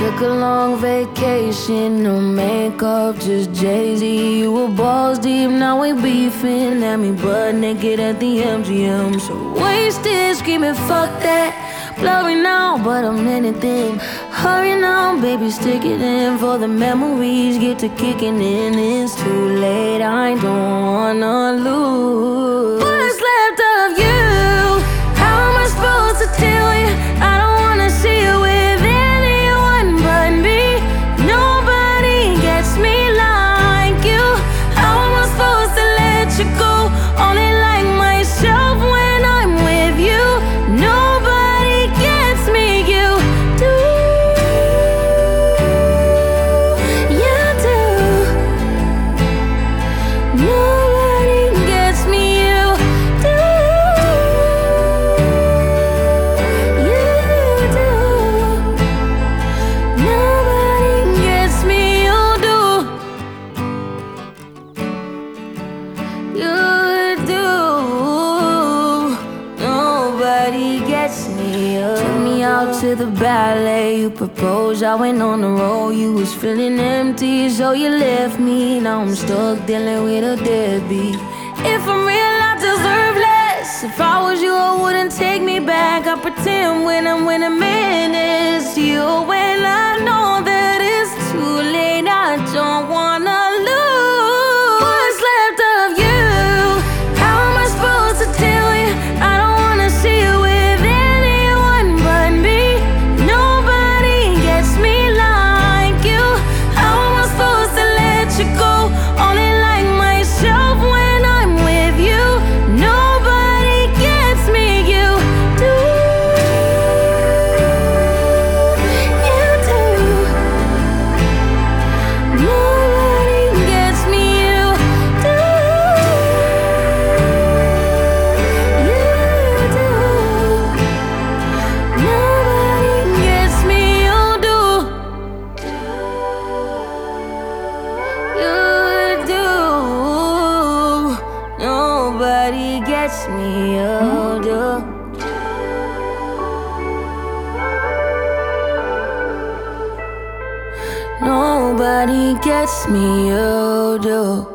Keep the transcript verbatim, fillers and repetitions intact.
Took a long vacation, no makeup, just Jay-Z. You were balls deep, now we beefing. Had me butt naked at the M G M. So wasted, screaming fuck that. Blurry now, but I'm anything. Hurry now, baby, stick it in. For the memories get to kicking in. It's too late, I don't wanna lose. What's left of you? How am I supposed to tell you? I don't wanna see you with anyone but me. Nobody gets me like you. How am I supposed to let you go? Only like myself when I'm with you. Nobody gets me, you do. You do. Nobody gets me, you do. You do. Nobody gets me, you do. You do. Nobody gets me. Took me out to the ballet, you proposed, I went on the road. You was feeling empty, so you left me. Now I'm stuck dealing with a deadbeat. If I'm real, I deserve less. If I was you, I wouldn't take me back. I pretend when I'm with a man, it's you. When I know that it's too late, I don't wanna lose. What's left of you? How am I supposed to tell you? I don't wanna see you with anyone but me. Nobody gets me like you. How am I supposed to let you go? Only like myself when I'm with you. Nobody gets me, you do. You do. Nobody gets me, you do. You do. Nobody gets me, you do. You do. Nobody gets me, you do. Nobody gets me, you do.